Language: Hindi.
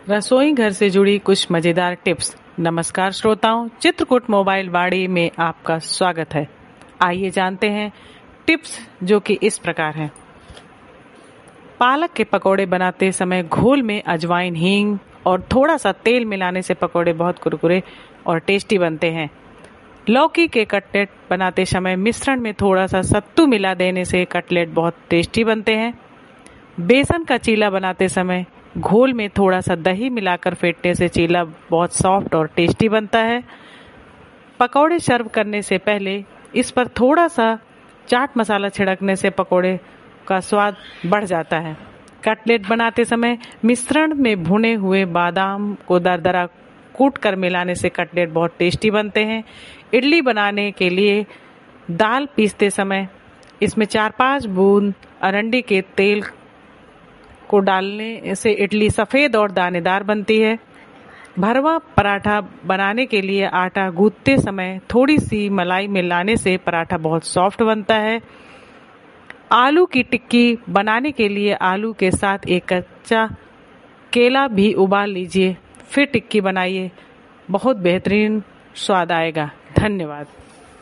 रसोई घर से जुड़ी कुछ मजेदार टिप्स। नमस्कार श्रोताओं, चित्रकूट मोबाइल वाड़ी में आपका स्वागत है। आइए जानते हैं टिप्स जो कि इस प्रकार हैं। पालक के पकोड़े बनाते समय घोल में अजवाइन, हींग और थोड़ा सा तेल मिलाने से पकोड़े बहुत कुरकुरे और टेस्टी बनते हैं। लौकी के कटलेट बनाते समय मिश्रण में थोड़ा सा सत्तू मिला देने से कटलेट बहुत टेस्टी बनते हैं। बेसन का चीला बनाते समय घोल में थोड़ा सा दही मिलाकर फेंटने से चीला बहुत सॉफ्ट और टेस्टी बनता है। पकौड़े सर्व करने से पहले इस पर थोड़ा सा चाट मसाला छिड़कने से पकौड़े का स्वाद बढ़ जाता है। कटलेट बनाते समय मिश्रण में भुने हुए बादाम को दरदरा कूट कर मिलाने से कटलेट बहुत टेस्टी बनते हैं। इडली बनाने के लिए दाल पीसते समय इसमें 4-5 बूंद अरंडी के तेल को डालने से इडली सफ़ेद और दानेदार बनती है। भरवा पराठा बनाने के लिए आटा गूंथते समय थोड़ी सी मलाई मिलाने से पराठा बहुत सॉफ्ट बनता है। आलू की टिक्की बनाने के लिए आलू के साथ एक कच्चा केला भी उबाल लीजिए, फिर टिक्की बनाइए, बहुत बेहतरीन स्वाद आएगा। धन्यवाद।